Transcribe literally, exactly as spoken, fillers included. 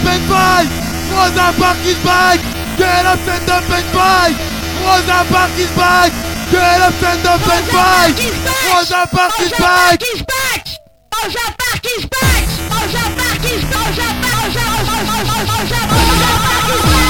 and fight! Rosa Parks is back! Get up, stand up and fight! Rosa Parks is back! Get up, stand up and fight! Rosa Parks is back! Rosa Parks is back! Rosa Parks is back! Rosa Parks is back! Rosa Parks is back!